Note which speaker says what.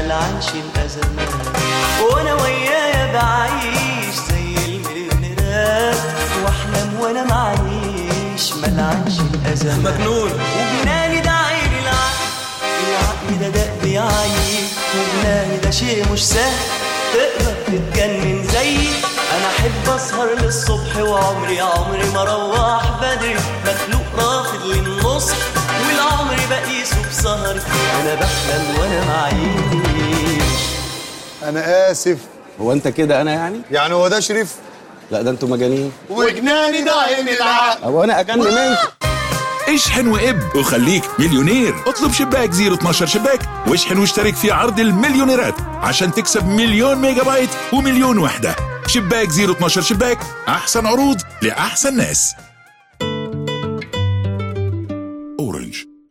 Speaker 1: ملعنش الأزمات، وانا ويايا بعيش زي المليونيرات، واحلم وانا معيش ملعنش الأزمات.
Speaker 2: مجنون
Speaker 1: وجناني ده عين العقل ده دق بيعيي، وجناني ده شيء مش سهل تقدر تتجنن زيي. انا احب اسهر للصبح وعمري ما روح بدري، مخلوق رافض للنصح والعمر بقيسه بسهري. انا بحلم وانا معيش.
Speaker 3: انا اسف.
Speaker 4: هو انت كده انا
Speaker 3: يعني هو ده شريف؟
Speaker 4: لا ده انتوا مجانين.
Speaker 3: وجناني ده عين العقل.
Speaker 4: هو انا اجن منكم؟
Speaker 5: اشحن واب وخليك مليونير. اطلب شباك 012 شباك واشحن واشترك في عرض المليونيرات عشان تكسب 1,000,000 ميجا بايت و1,000,000 وحدة. شباك 012 شباك، احسن عروض لاحسن ناس.